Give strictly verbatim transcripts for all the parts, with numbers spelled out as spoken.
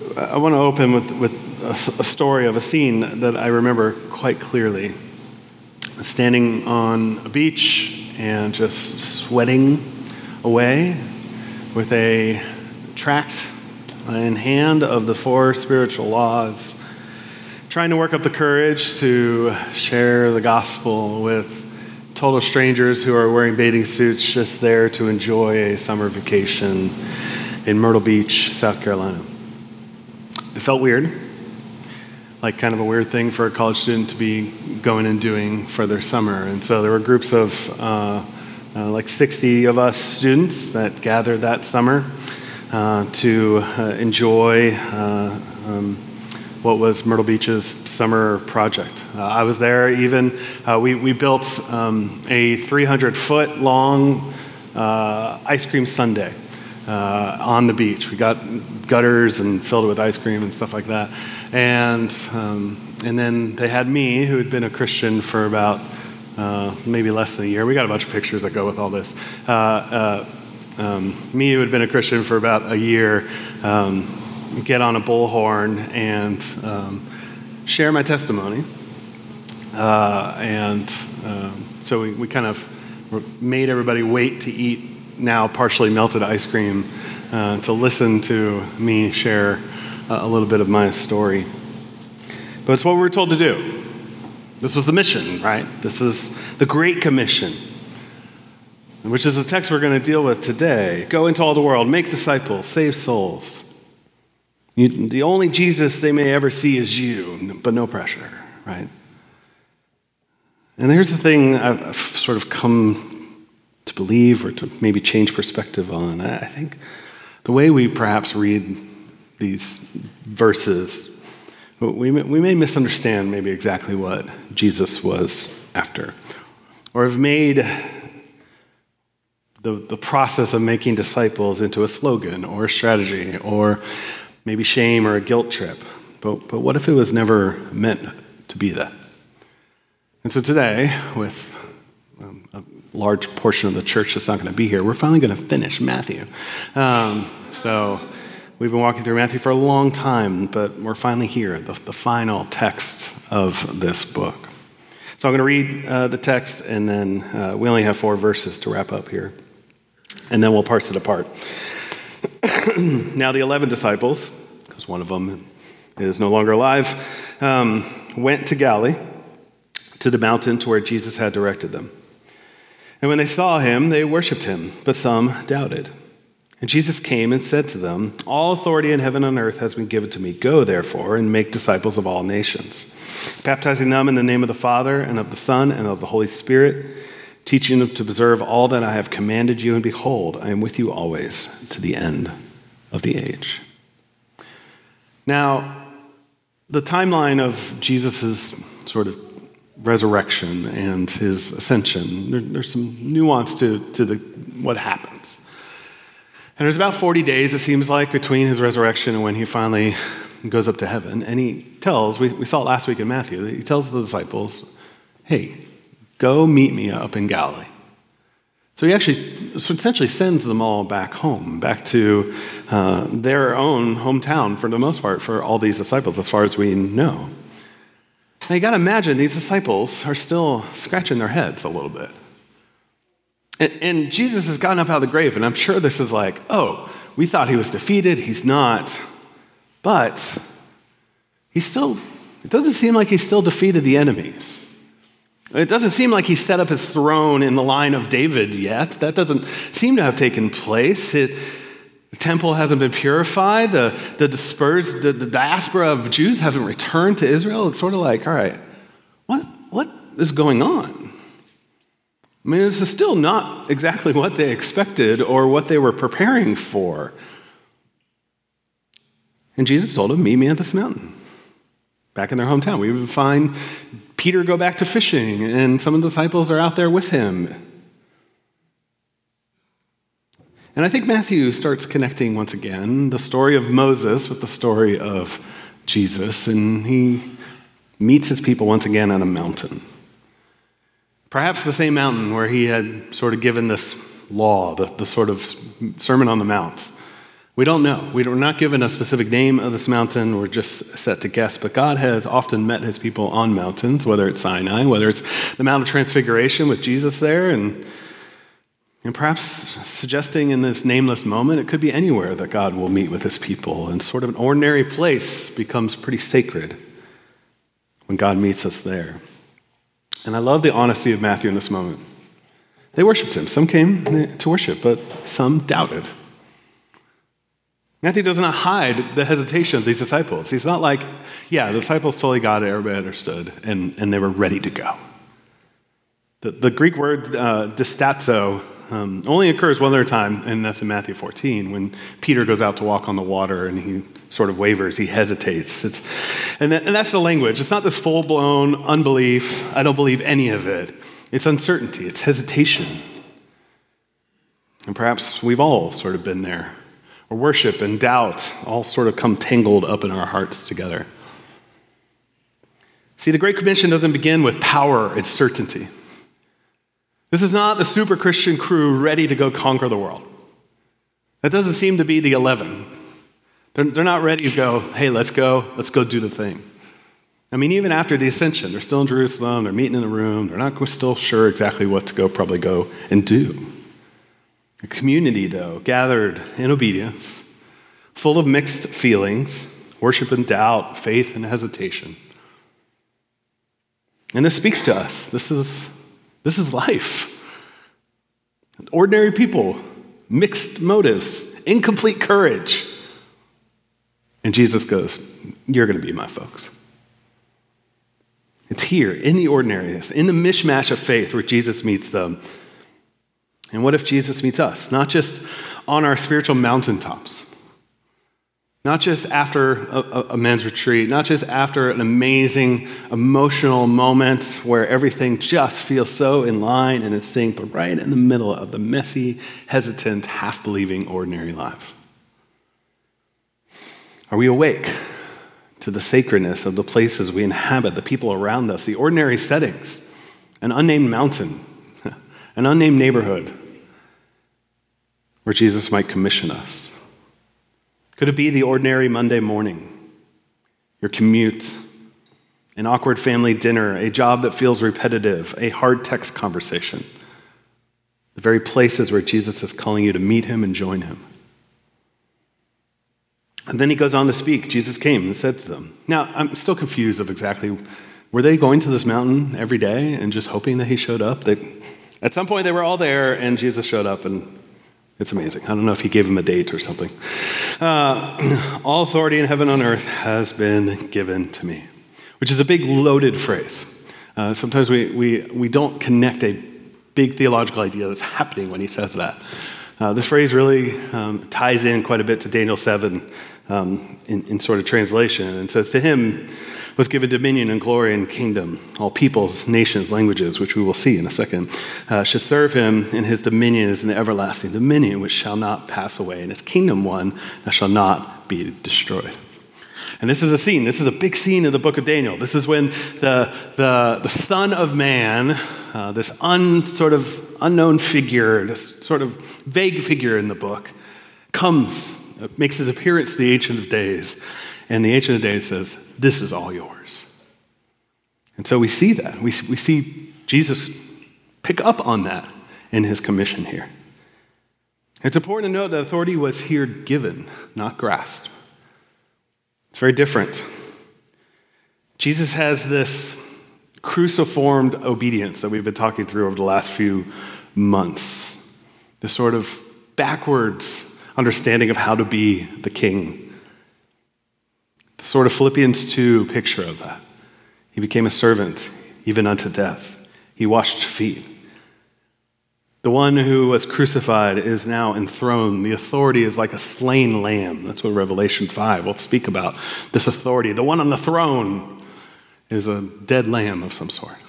I want to open with, with a, a story of a scene that I remember quite clearly. Standing on a beach and just sweating away with a tract in hand of the four spiritual laws, trying to work up the courage to share the gospel with total strangers who are wearing bathing suits just there to enjoy a summer vacation in Myrtle Beach, South Carolina. It felt weird, like kind of a weird thing for a college student to be going and doing for their summer. And so there were groups of uh, uh, like sixty of us students that gathered that summer uh, to uh, enjoy uh, um, what was Myrtle Beach's summer project. Uh, I was there even, uh, we, we built um, a three hundred foot long uh, ice cream sundae uh, on the beach. We got gutters and filled it with ice cream and stuff like that. And um, and then they had me, who had been a Christian for about uh, maybe less than a year. We got a bunch of pictures that go with all this. Uh, uh, um, me, who had been a Christian for about a year, um, get on a bullhorn and um, share my testimony. Uh, and um, so we, we kind of made everybody wait to eat now partially melted ice cream uh, to listen to me share a little bit of my story. But it's what we were told to do. This was the mission, right? This is the Great Commission, which is the text we're going to deal with today. Go into all the world, make disciples, save souls. You, the only Jesus they may ever see is you, but no pressure, right? And here's the thing I've, I've sort of come to believe or to maybe change perspective on. I think the way we perhaps read these verses, we may, we may misunderstand maybe exactly what Jesus was after, or have made the, the process of making disciples into a slogan or a strategy or maybe shame or a guilt trip. But, but what if it was never meant to be that? And so today, with um, a large portion of the church that's not going to be here, we're finally going to finish Matthew. Um, so we've been walking through Matthew for a long time, but we're finally here, the, the final text of this book. So I'm going to read uh, the text, and then uh, we only have four verses to wrap up here. And then we'll parse it apart. Now the eleven disciples, because one of them is no longer alive, um, went to Galilee, to the mountain to where Jesus had directed them. And when they saw him, they worshipped him, but some doubted. And Jesus came and said to them, all authority in heaven and earth has been given to me. Go, therefore, and make disciples of all nations, baptizing them in the name of the Father and of the Son and of the Holy Spirit, teaching them to observe all that I have commanded you. And behold, I am with you always to the end of the age. Now, the timeline of Jesus' sort of resurrection and his ascension, there, there's some nuance to, to the, what happens. And there's about forty days, it seems like, between his resurrection and when he finally goes up to heaven. And he tells, we, we saw it last week in Matthew, he tells the disciples, hey, go meet me up in Galilee. So he actually so essentially sends them all back home, back to uh, their own hometown for the most part for all these disciples, as far as we know. Now you got to imagine these disciples are still scratching their heads a little bit. And, and Jesus has gotten up out of the grave, and I'm sure this is like, oh, we thought he was defeated. He's not. But he's still, it doesn't seem like he's still defeated the enemies. It doesn't seem like he set up his throne in the line of David yet. That doesn't seem to have taken place. It, the temple hasn't been purified. The, the dispersed, the, the diaspora of Jews haven't returned to Israel. It's sort of like, all right, what, what is going on? I mean, this is still not exactly what they expected or what they were preparing for. And Jesus told them, meet me at this mountain, back in their hometown. We would find Peter go back to fishing, and some of the disciples are out there with him. And I think Matthew starts connecting once again the story of Moses with the story of Jesus, and he meets his people once again on a mountain. Perhaps the same mountain where he had sort of given this law, the, the sort of Sermon on the Mount, We don't know. We're not given a specific name of this mountain. We're just set to guess. But God has often met his people on mountains, whether it's Sinai, whether it's the Mount of Transfiguration with Jesus there, and, and perhaps suggesting in this nameless moment, it could be anywhere that God will meet with his people. And sort of an ordinary place becomes pretty sacred when God meets us there. And I love the honesty of Matthew in this moment. They worshiped him. Some came to worship, but some doubted. Matthew does not hide the hesitation of these disciples. He's not like, yeah, the disciples totally got it, everybody understood, and, and they were ready to go. The, the Greek word uh, distazo um, only occurs one other time, and that's in Matthew fourteen, when Peter goes out to walk on the water and he sort of wavers, he hesitates. It's, and, that, and that's the language. It's not this full-blown unbelief, I don't believe any of it. It's uncertainty, it's hesitation. And perhaps we've all sort of been there. Or worship and doubt all sort of come tangled up in our hearts together. See, the Great Commission doesn't begin with power and certainty. This is not the super Christian crew ready to go conquer the world. That doesn't seem to be the eleven. They're, they're not ready to go, hey, let's go, let's go do the thing. I mean, even after the ascension, they're still in Jerusalem, they're meeting in the room, they're not still sure exactly what to go, probably go and do. A community, though, gathered in obedience, full of mixed feelings, worship and doubt, faith and hesitation. And this speaks to us. This is, this is life. Ordinary people, mixed motives, incomplete courage. And Jesus goes, you're going to be my folks. It's here, in the ordinariness, in the mishmash of faith where Jesus meets them. And what if Jesus meets us? Not just on our spiritual mountaintops. Not just after a, a men's retreat. Not just after an amazing emotional moment where everything just feels so in line and in sync, but right in the middle of the messy, hesitant, half-believing, ordinary lives. Are we awake to the sacredness of the places we inhabit, the people around us, the ordinary settings, an unnamed mountain, an unnamed neighborhood where Jesus might commission us? Could it be the ordinary Monday morning, your commute, an awkward family dinner, a job that feels repetitive, a hard text conversation, the very places where Jesus is calling you to meet him and join him? And then he goes on to speak. Jesus came and said to them. Now, I'm still confused of exactly, were they going to this mountain every day and just hoping that he showed up? They, at some point, they were all there, and Jesus showed up, and it's amazing. I don't know if he gave them a date or something. Uh, all authority in heaven and on earth has been given to me, which is a big loaded phrase. Uh, sometimes we, we, we don't connect a big theological idea that's happening when he says that. Uh, this phrase really um, ties in quite a bit to Daniel seven um, in, in sort of translation, and says, to him was given dominion and glory and kingdom. All peoples, nations, languages, which we will see in a second, uh, should serve him, and his dominion is an everlasting dominion which shall not pass away, and his kingdom one that shall not be destroyed. And this is a scene, this is a big scene in the book of Daniel. This is when the, the, the Son of Man, uh, this un, sort of unknown figure, this sort of vague figure in the book, comes, makes his appearance to the Ancient of Days. And the Ancient of Days says, this is all yours. And so we see that. We, we see Jesus pick up on that in his commission here. It's important to note that authority was here given, not grasped. It's very different. Jesus has this cruciformed obedience that we've been talking through over the last few months. This sort of backwards understanding of how to be the king. The sort of Philippians two picture of that. He became a servant, even unto death. He washed feet. The one who was crucified is now enthroned. The authority is like a slain lamb. That's what Revelation five will speak about, this authority. The one on the throne is a dead lamb of some sort.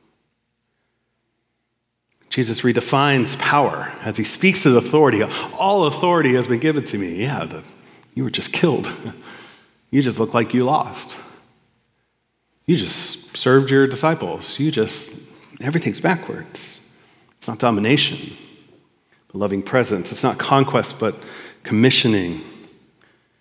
Jesus redefines power as he speaks to the authority. All authority has been given to me. Yeah, the, you were just killed. You just look like you lost. You just served your disciples. You just, everything's backwards. It's not domination, but loving presence. It's not conquest, but commissioning.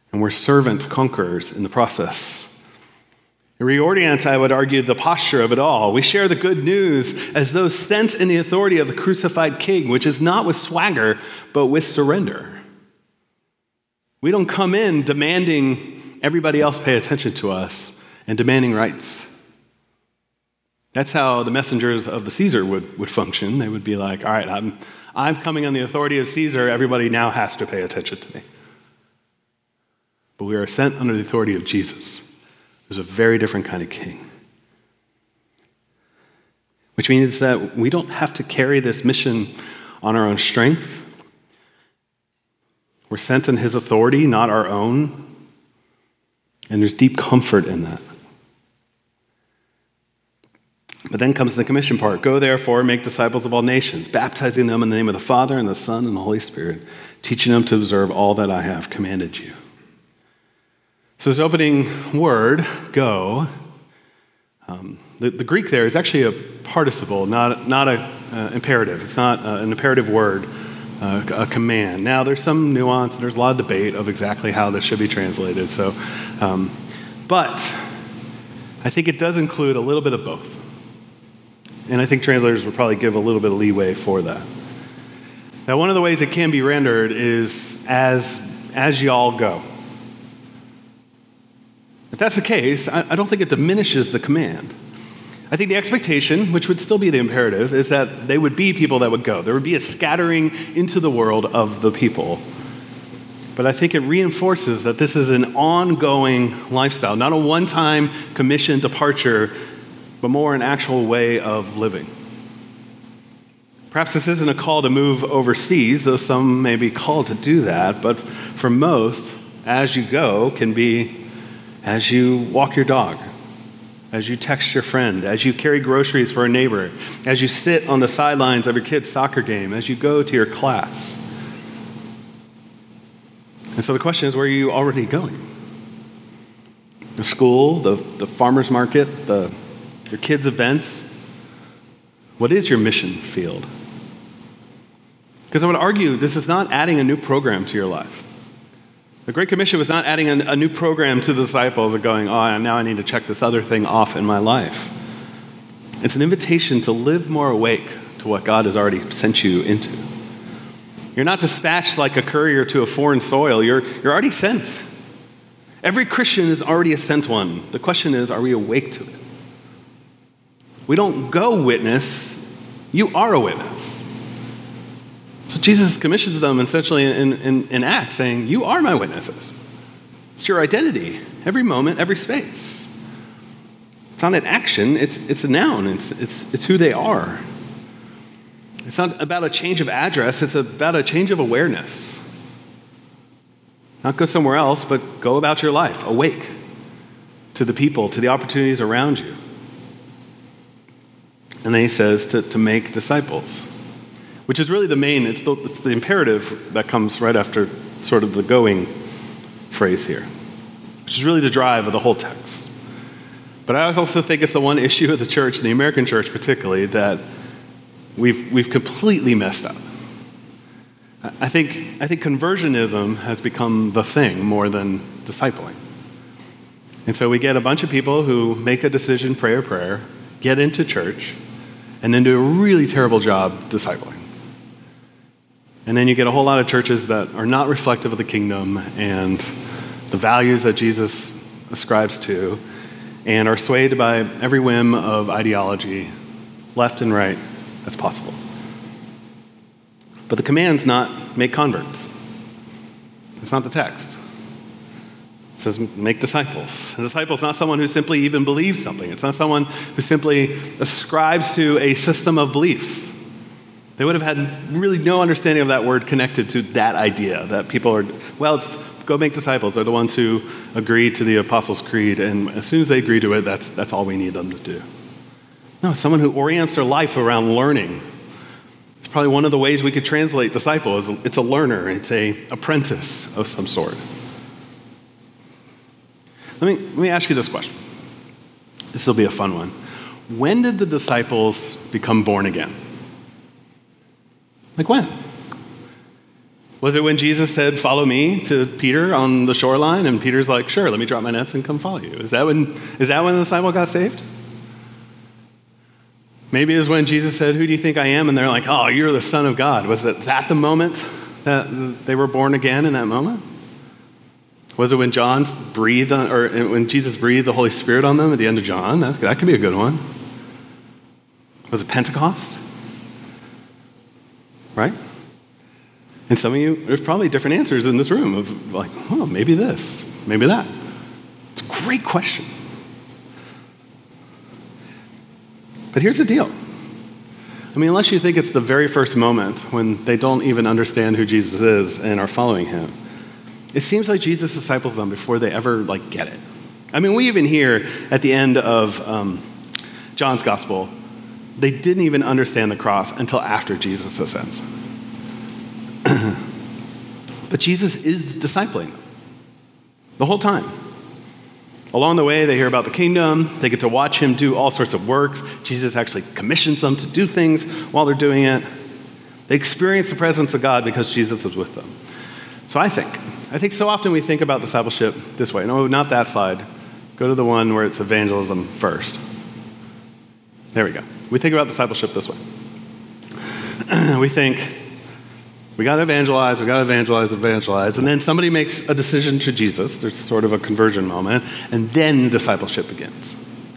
And we're servant conquerors in the process. It reorients, I would argue, the posture of it all. We share the good news as those sent in the authority of the crucified King, which is not with swagger, but with surrender. We don't come in demanding everybody else pay attention to us and demanding rights. That's how the messengers of the Caesar would, would function. They would be like, all right, I'm, I'm coming on the authority of Caesar. Everybody now has to pay attention to me. But we are sent under the authority of Jesus. There's a very different kind of king. Which means that we don't have to carry this mission on our own strength. We're sent in his authority, not our own. And there's deep comfort in that. But then comes the commission part. Go therefore, make disciples of all nations, baptizing them in the name of the Father and the Son and the Holy Spirit, teaching them to observe all that I have commanded you. So this opening word, go, um, the, the Greek there is actually a participle, not, not an uh, imperative. It's not uh, an imperative word, uh, a command. Now, there's some nuance, and there's a lot of debate of exactly how this should be translated. So, um, but I think it does include a little bit of both. And I think translators would probably give a little bit of leeway for that. Now, one of the ways it can be rendered is as, as y'all go. If that's the case, I, I don't think it diminishes the command. I think the expectation, which would still be the imperative, is that they would be people that would go. There would be a scattering into the world of the people. But I think it reinforces that this is an ongoing lifestyle, not a one-time commission departure, but more an actual way of living. Perhaps this isn't a call to move overseas, though some may be called to do that, but for most, as you go can be as you walk your dog, as you text your friend, as you carry groceries for a neighbor, as you sit on the sidelines of your kid's soccer game, as you go to your class. And so the question is, where are you already going? The school, the, the farmer's market, the your kids' events? What is your mission field? Because I would argue this is not adding a new program to your life. The Great Commission was not adding a, a new program to the disciples or going, oh, now I need to check this other thing off in my life. It's an invitation to live more awake to what God has already sent you into. You're not dispatched like a courier to a foreign soil. You're, you're already sent. Every Christian is already a sent one. The question is, are we awake to it? We don't go witness, you are a witness. So Jesus commissions them essentially in, in, in Acts, saying, you are my witnesses. It's your identity, every moment, every space. It's not an action, it's, it's a noun, it's, it's, it's who they are. It's not about a change of address, it's about a change of awareness. Not go somewhere else, but go about your life, awake to the people, to the opportunities around you. And then he says to, to make disciples, which is really the main, it's the, it's the imperative that comes right after sort of the going phrase here, which is really the drive of the whole text. But I also think it's the one issue of the church, the American church particularly, that we've, we've completely messed up. I think, I think conversionism has become the thing more than discipling. And so we get a bunch of people who make a decision, pray a prayer, get into church, and then do a really terrible job discipling. And then you get a whole lot of churches that are not reflective of the kingdom and the values that Jesus ascribes to, and are swayed by every whim of ideology, left and right, as possible. But the command's not make converts. It's not the text. It says make disciples. A disciple is not someone who simply even believes something. It's not someone who simply ascribes to a system of beliefs. They would have had really no understanding of that word connected to that idea, that people are, well, it's, go make disciples. They're the ones who agree to the Apostles' Creed, and as soon as they agree to it, that's, that's all we need them to do. No, someone who orients their life around learning. It's probably one of the ways we could translate disciple is it's a learner. It's a apprentice of some sort. Let me, let me ask you this question. This will be a fun one. When did the disciples become born again? Like when? Was it when Jesus said, follow me to Peter on the shoreline? And Peter's like, sure, let me drop my nets and come follow you. Is that when, is that when the disciple got saved? Maybe it was when Jesus said, who do you think I am? And they're like, oh, you're the Son of God. Was it that the moment that they were born again in that moment? Was it when John breathed, on, or when Jesus breathed the Holy Spirit on them at the end of John? That, that could be a good one. Was it Pentecost? Right? And some of you, there's probably different answers in this room of like, oh, maybe this, maybe that. It's a great question. But here's the deal. I mean, unless you think it's the very first moment when they don't even understand who Jesus is and are following him, it seems like Jesus disciples them before they ever like get it. I mean, we even hear at the end of um, John's gospel, they didn't even understand the cross until after Jesus ascends. But Jesus is discipling them the whole time. Along the way, they hear about the kingdom. They get to watch him do all sorts of works. Jesus actually commissions them to do things while they're doing it. They experience the presence of God because Jesus is with them. So I think, I think so often we think about discipleship this way. No, not that slide. Go to the one where it's evangelism first. There we go. We think about discipleship this way. We think, we got to evangelize, we got to evangelize, evangelize, and then somebody makes a decision to Jesus. There's sort of a conversion moment, and then discipleship begins.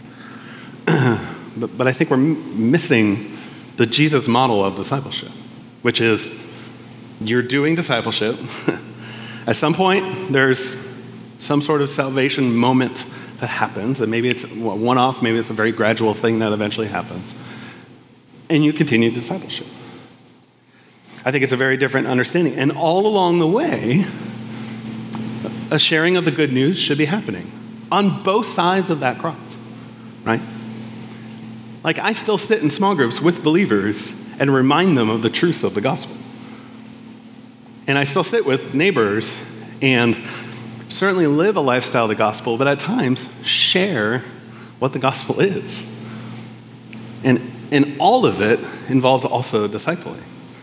but, but I think we're m- missing the Jesus model of discipleship, which is you're doing discipleship. At some point, there's some sort of salvation moment that happens, and maybe it's one-off, maybe it's a very gradual thing that eventually happens, and you continue discipleship. I think it's a very different understanding. And all along the way, a sharing of the good news should be happening on both sides of that cross, right? Like, I still sit in small groups with believers and remind them of the truths of the gospel. And I still sit with neighbors and certainly live a lifestyle of the gospel, but at times share what the gospel is. And, and all of it involves also discipling.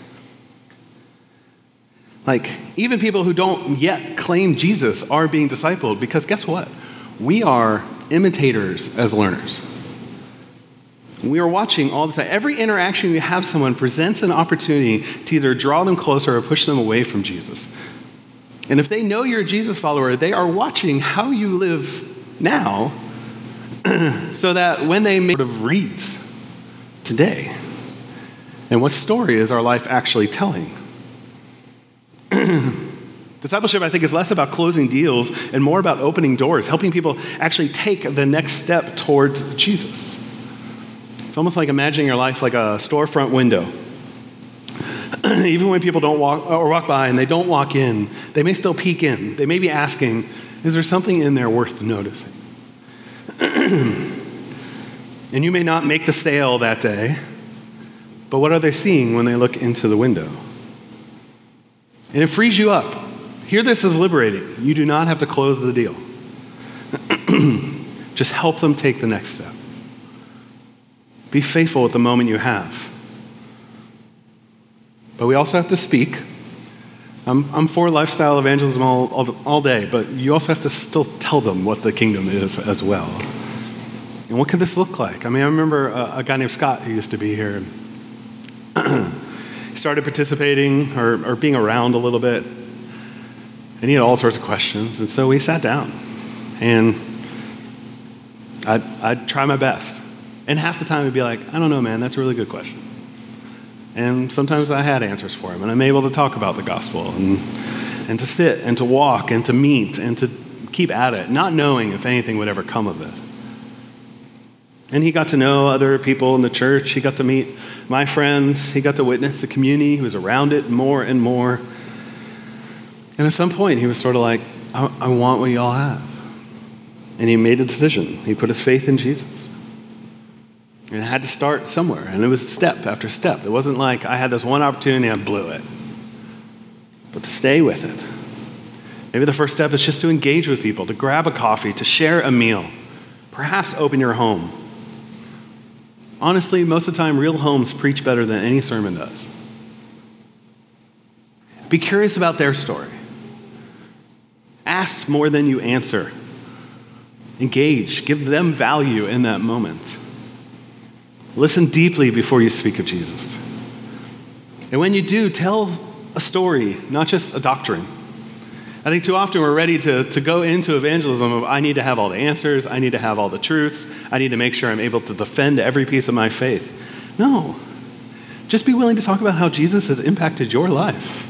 Like, even people who don't yet claim Jesus are being discipled because guess what? We are imitators as learners. We are watching all the time. Every interaction you have someone presents an opportunity to either draw them closer or push them away from Jesus. And if they know you're a Jesus follower, they are watching how you live now so that when they make sort of reads today, and what story is our life actually telling? Discipleship, I think, is less about closing deals and more about opening doors, helping people actually take the next step towards Jesus. It's almost like imagining your life like a storefront window. Even when people don't walk or walk by and they don't walk in, they may still peek in. They may be asking, is there something in there worth noticing? And you may not make the sale that day, but what are they seeing when they look into the window? And it frees you up. Hear this as liberating. You do not have to close the deal. Just help them take the next step. Be faithful with the moment you have. But we also have to speak. I'm, I'm for lifestyle evangelism all, all, all day, but you also have to still tell them what the kingdom is as well. And what could this look like? I mean, I remember a, a guy named Scott who used to be here. He started participating or, or being around a little bit, and he had all sorts of questions. And so we sat down, and I'd, I'd try my best. And half the time he'd be like, I don't know, man, that's a really good question. And sometimes I had answers for him, and I'm able to talk about the gospel and, and to sit and to walk and to meet and to keep at it, not knowing if anything would ever come of it. And he got to know other people in the church. He got to meet my friends. He got to witness the community. He was around it more and more. And at some point, he was sort of like, I, I want what y'all have. And he made a decision. He put his faith in Jesus. And it had to start somewhere. And it was step after step. It wasn't like I had this one opportunity and I blew it. But to stay with it. Maybe the first step is just to engage with people, to grab a coffee, to share a meal. Perhaps open your home. Honestly, most of the time, real homes preach better than any sermon does. Be curious about their story. Ask more than you answer. Engage. Give them value in that moment. Listen deeply before you speak of Jesus. And when you do, tell a story, not just a doctrine. I think too often we're ready to, to go into evangelism of, I need to have all the answers, I need to have all the truths, I need to make sure I'm able to defend every piece of my faith. No. Just be willing to talk about how Jesus has impacted your life.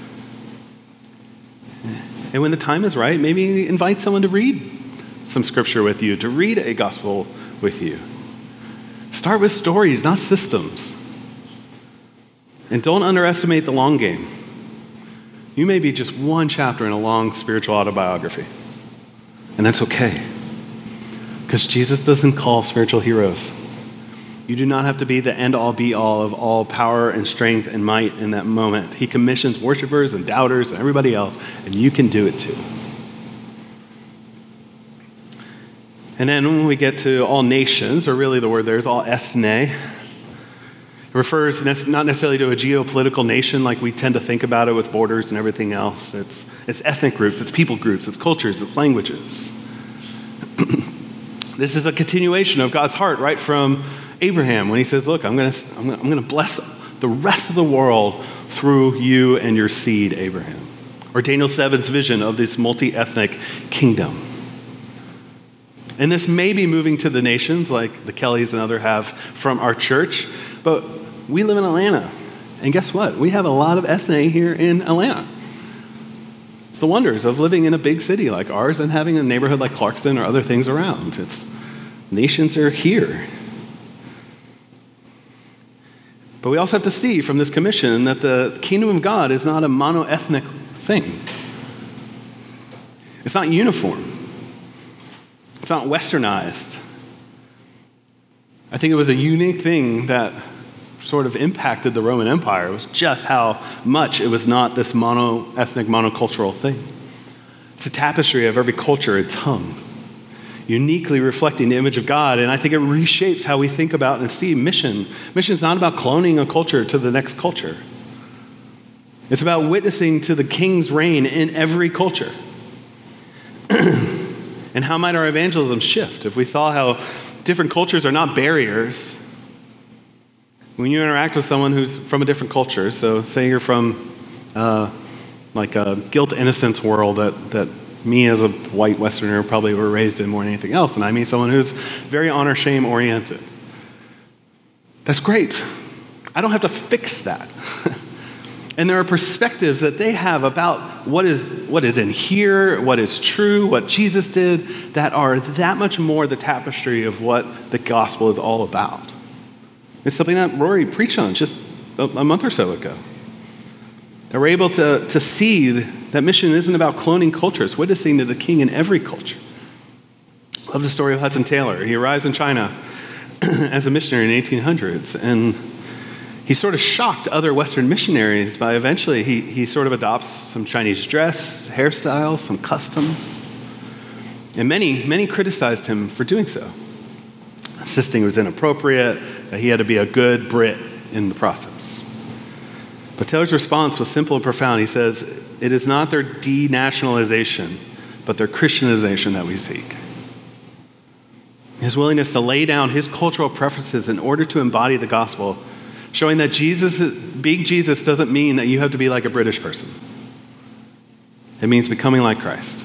And when the time is right, maybe invite someone to read some scripture with you, to read a gospel with you. Start with stories, not systems. And don't underestimate the long game. You may be just one chapter in a long spiritual autobiography. And that's okay. Because Jesus doesn't call spiritual heroes. You do not have to be the end-all, be-all of all power and strength and might in that moment. He commissions worshipers and doubters and everybody else, and you can do it too. And then when we get to all nations, or really the word there is all ethne, it refers not necessarily to a geopolitical nation like we tend to think about it with borders and everything else. It's, it's ethnic groups, it's people groups, it's cultures, it's languages. This is a continuation of God's heart right from Abraham when he says, look, I'm going to I'm going I'm going to bless the rest of the world through you and your seed, Abraham. Or Daniel seven's vision of this multi-ethnic kingdom. And this may be moving to the nations like the Kellys and others have from our church, but we live in Atlanta. And guess what? We have a lot of ethne here in Atlanta. It's the wonders of living in a big city like ours and having a neighborhood like Clarkston or other things around. It's nations are here. But we also have to see from this commission that the kingdom of God is not a mono-ethnic thing. It's not uniform. It's not westernized. I think it was a unique thing that sort of impacted the Roman Empire. It was just how much it was not this mono-ethnic, monocultural thing. It's a tapestry of every culture and tongue, uniquely reflecting the image of God. And I think it reshapes how we think about and see mission. Mission is not about cloning a culture to the next culture. It's about witnessing to the king's reign in every culture. And how might our evangelism shift if we saw how different cultures are not barriers? When you interact with someone who's from a different culture, so say you're from uh, like a guilt-innocence world that, that me as a white Westerner probably were raised in more than anything else, and I meet someone who's very honor-shame oriented. That's great. I don't have to fix that. And there are perspectives that they have about what is what is in here, what is true, what Jesus did, that are that much more the tapestry of what the gospel is all about. It's something that Rory preached on just a, a month or so ago. That we're able to, to see that mission isn't about cloning cultures, witnessing to the king in every culture. I love the story of Hudson Taylor. He arrives in China as a missionary in the eighteen hundreds, and he sort of shocked other Western missionaries by eventually he, he sort of adopts some Chinese dress, hairstyles, some customs. And many, many criticized him for doing so, insisting it was inappropriate, that he had to be a good Brit in the process. But Taylor's response was simple and profound. He says, it is not their denationalization, but their Christianization that we seek. His willingness to lay down his cultural preferences in order to embody the gospel, showing that Jesus, being Jesus doesn't mean that you have to be like a British person. It means becoming like Christ.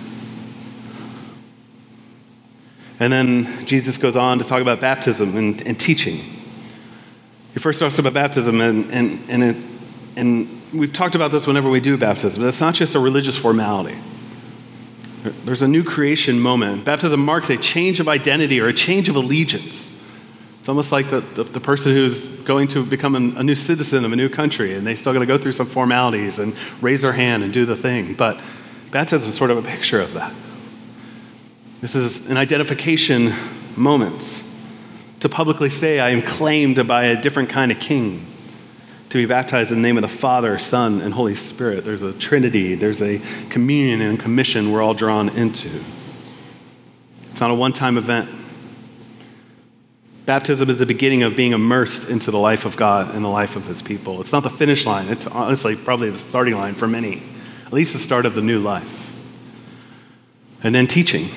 And then Jesus goes on to talk about baptism and, and teaching. He first talks about baptism, and, and, and, it, and we've talked about this whenever we do baptism. That's not just a religious formality. There's a new creation moment. Baptism marks a change of identity or a change of allegiance. It's almost like the, the, the person who's going to become a, a new citizen of a new country, and they still got to go through some formalities and raise their hand and do the thing. But baptism is sort of a picture of that. This is an identification moment to publicly say, I am claimed by a different kind of king, to be baptized in the name of the Father, Son, and Holy Spirit. There's a Trinity, there's a communion and commission we're all drawn into. It's not a one-time event. Baptism is the beginning of being immersed into the life of God and the life of his people. It's not the finish line. It's honestly probably the starting line for many, at least the start of the new life. And then teaching.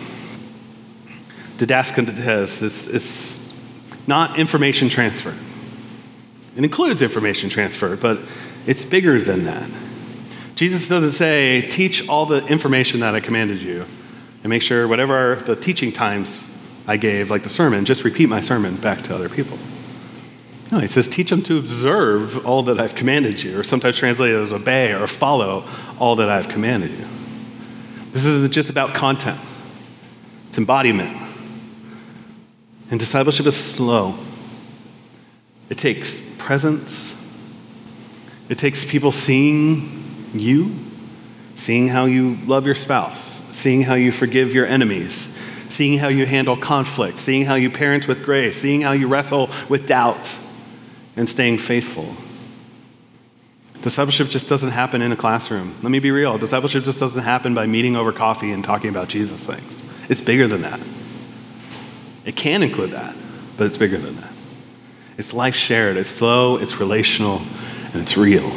Didaskates is, is not information transfer. It includes information transfer, but it's bigger than that. Jesus doesn't say, teach all the information that I commanded you, and make sure whatever the teaching times I gave, like the sermon, just repeat my sermon back to other people. No, he says, teach them to observe all that I've commanded you, or sometimes translated as obey or follow all that I've commanded you. This isn't just about content. It's embodiment. And discipleship is slow. It takes presence. It takes people seeing you, seeing how you love your spouse, seeing how you forgive your enemies, seeing how you handle conflict, seeing how you parent with grace, seeing how you wrestle with doubt, and staying faithful. Discipleship just doesn't happen in a classroom. Let me be real. Discipleship just doesn't happen by meeting over coffee and talking about Jesus things. It's bigger than that. It can include that, but it's bigger than that. It's life shared. It's slow, it's relational, and it's real.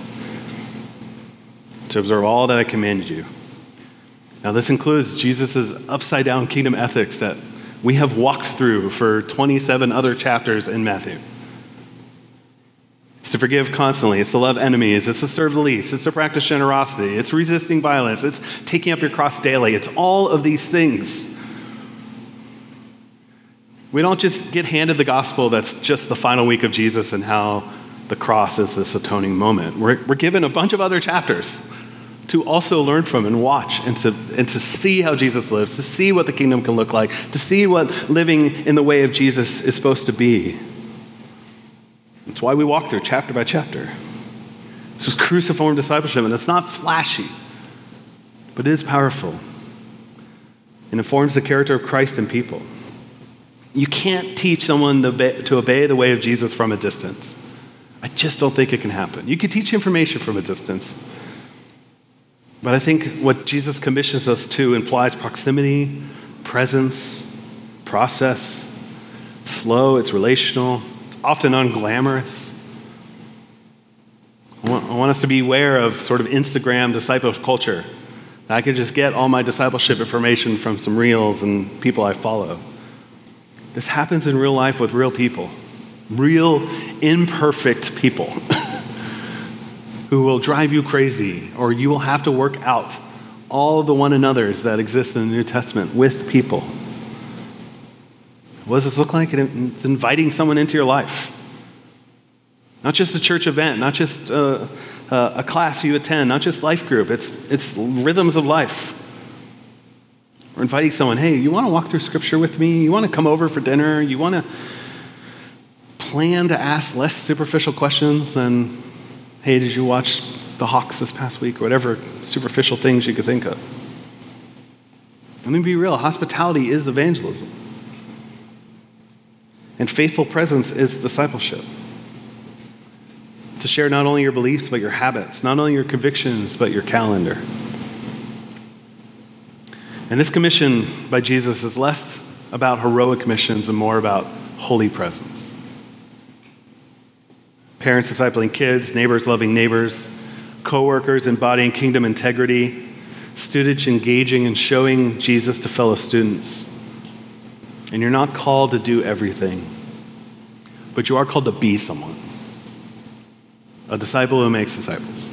To observe all that I commanded you. Now, this includes Jesus' upside-down kingdom ethics that we have walked through for twenty-seven other chapters in Matthew. It's to forgive constantly. It's to love enemies. It's to serve the least. It's to practice generosity. It's resisting violence. It's taking up your cross daily. It's all of these things. We don't just get handed the gospel that's just the final week of Jesus and how the cross is this atoning moment. We're, we're given a bunch of other chapters to also learn from and watch and to, and to see how Jesus lives, to see what the kingdom can look like, to see what living in the way of Jesus is supposed to be. That's why we walk through chapter by chapter. This is cruciform discipleship, and it's not flashy, but it is powerful. It informs the character of Christ and people. You can't teach someone to obey, to obey the way of Jesus from a distance. I just don't think it can happen. You can teach information from a distance, but I think what Jesus commissions us to implies proximity, presence, process. It's slow, it's relational, it's often unglamorous. I want, I want us to be aware of sort of Instagram disciple culture. I can just get all my discipleship information from some reels and people I follow. This happens in real life with real people, real imperfect people. Who will drive you crazy, or you will have to work out all the one another's that exist in the New Testament with people. What does this look like? It's inviting someone into your life. Not just a church event, not just a, a class you attend, not just life group. It's, it's rhythms of life. We're inviting someone, hey, you want to walk through scripture with me? You want to come over for dinner? You want to plan to ask less superficial questions than, hey, did you watch the Hawks this past week? Or whatever superficial things you could think of. Let me be real. Hospitality is evangelism. And faithful presence is discipleship. To share not only your beliefs, but your habits. Not only your convictions, but your calendar. And this commission by Jesus is less about heroic missions and more about holy presence. Parents discipling kids, neighbors loving neighbors, co-workers embodying kingdom integrity, students engaging and showing Jesus to fellow students. And you're not called to do everything, but you are called to be someone. A disciple who makes disciples.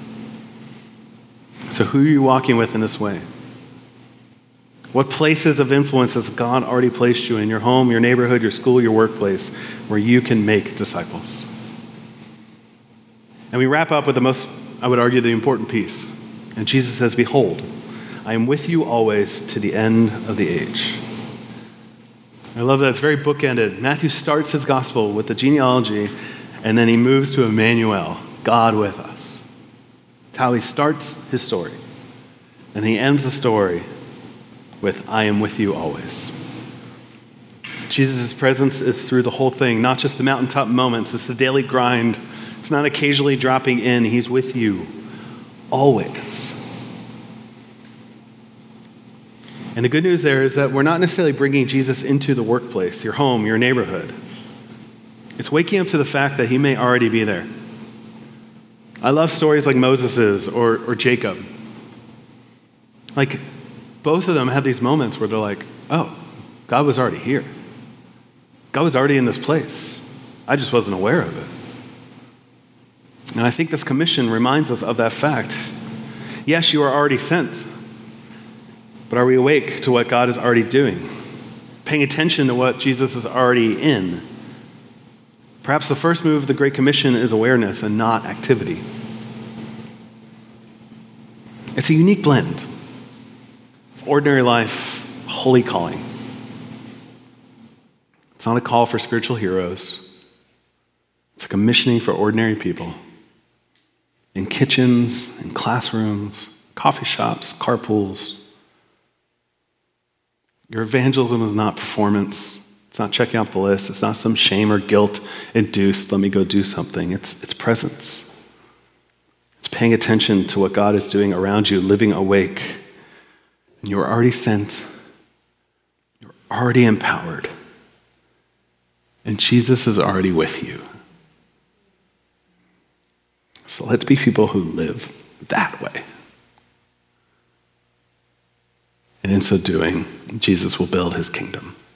So who are you walking with in this way? What places of influence has God already placed you in your home, your neighborhood, your school, your workplace, where you can make disciples? And we wrap up with the most, I would argue, the important piece. And Jesus says, behold, I am with you always to the end of the age. I love that. It's very bookended. Matthew starts his gospel with the genealogy, and then he moves to Emmanuel, God with us. It's how he starts his story. And he ends the story with, I am with you always. Jesus' presence is through the whole thing, not just the mountaintop moments. It's the daily grind. It's not occasionally dropping in. He's with you always. And the good news there is that we're not necessarily bringing Jesus into the workplace, your home, your neighborhood. It's waking up to the fact that he may already be there. I love stories like Moses's or, or Jacob. Like, both of them have these moments where they're like, oh, God was already here. God was already in this place. I just wasn't aware of it. And I think this commission reminds us of that fact. Yes, you are already sent. But are we awake to what God is already doing? Paying attention to what Jesus is already in? Perhaps the first move of the Great Commission is awareness and not activity. It's a unique blend of ordinary life, holy calling. It's not a call for spiritual heroes. It's a commissioning for ordinary people in kitchens, in classrooms, coffee shops, carpools. Your evangelism is not performance. It's not checking off the list. It's not some shame or guilt induced, let me go do something. It's, it's presence. It's paying attention to what God is doing around you, living awake. And you're already sent. You're already empowered. And Jesus is already with you. So let's be people who live that way. And in so doing, Jesus will build his kingdom.